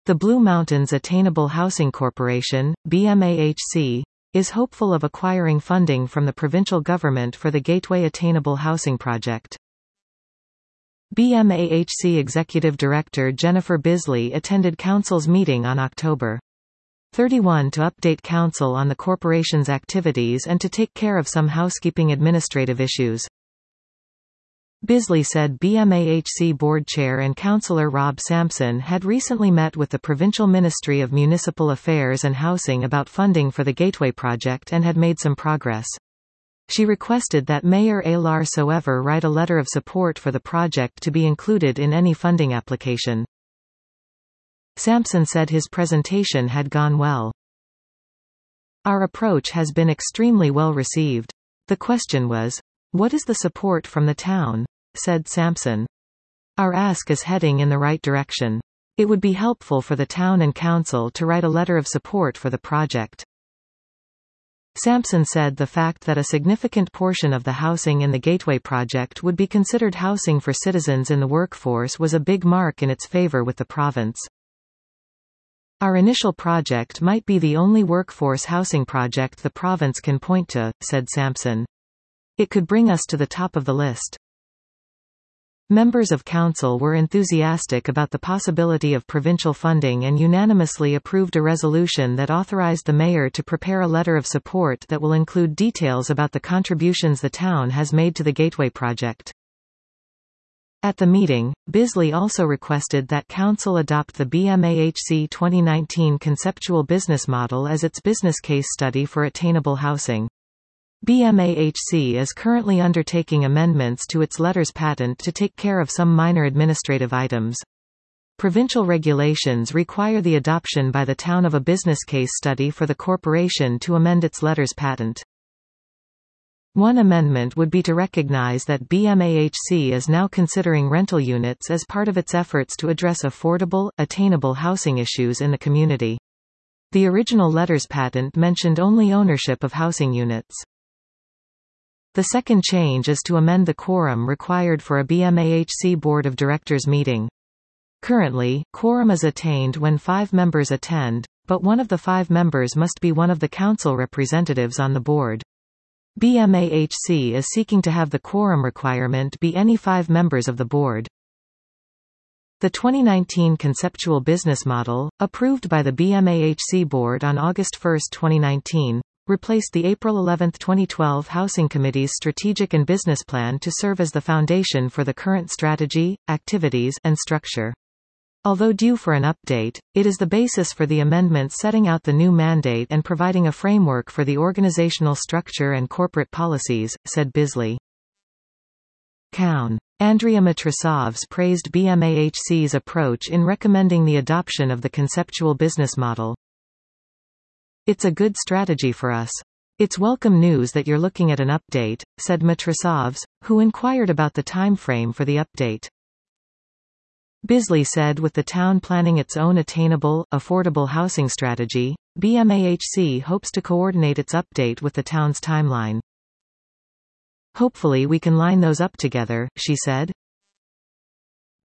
The Blue Mountains Attainable Housing Corporation, BMAHC, is hopeful of acquiring funding from the provincial government for the Gateway Attainable Housing Project. BMAHC Executive Director Jennifer Bisley attended Council's meeting on October 31 to update Council on the corporation's activities and to take care of some housekeeping administrative issues. Bisley said BMAHC Board Chair and Councillor Rob Sampson had recently met with the Provincial Ministry of Municipal Affairs and Housing about funding for the Gateway project and had made some progress. She requested that Mayor Alar Soever write a letter of support for the project to be included in any funding application. Sampson said his presentation had gone well. Our approach has been extremely well received. The question was, what is the support from the town? Said Sampson. Our ask is heading in the right direction. It would be helpful for the town and council to write a letter of support for the project. Sampson said the fact that a significant portion of the housing in the Gateway project would be considered housing for citizens in the workforce was a big mark in its favor with the province. Our initial project might be the only workforce housing project the province can point to, said Sampson. It could bring us to the top of the list. Members of Council were enthusiastic about the possibility of provincial funding and unanimously approved a resolution that authorized the mayor to prepare a letter of support that will include details about the contributions the town has made to the Gateway project. At the meeting, Bisley also requested that Council adopt the BMAHC 2019 Conceptual Business Model as its business case study for attainable housing. BMAHC is currently undertaking amendments to its letters patent to take care of some minor administrative items. Provincial regulations require the adoption by the town of a business case study for the corporation to amend its letters patent. One amendment would be to recognize that BMAHC is now considering rental units as part of its efforts to address affordable, attainable housing issues in the community. The original letters patent mentioned only ownership of housing units. The second change is to amend the quorum required for a BMAHC Board of Directors meeting. Currently, quorum is attained when 5 members attend, but one of the 5 members must be one of the council representatives on the board. BMAHC is seeking to have the quorum requirement be any 5 members of the board. The 2019 Conceptual Business Model, approved by the BMAHC Board on August 1, 2019, replaced the April 11, 2012 Housing Committee's Strategic and Business Plan to serve as the foundation for the current strategy, activities, and structure. Although due for an update, it is the basis for the amendments setting out the new mandate and providing a framework for the organizational structure and corporate policies, said Bisley. Coun. Andrea Matrasovs praised BMAHC's approach in recommending the adoption of the conceptual business model. It's a good strategy for us. It's welcome news that you're looking at an update, said Matrasovs, who inquired about the time frame for the update. Bisley said with the town planning its own attainable, affordable housing strategy, BMAHC hopes to coordinate its update with the town's timeline. Hopefully we can line those up together, she said.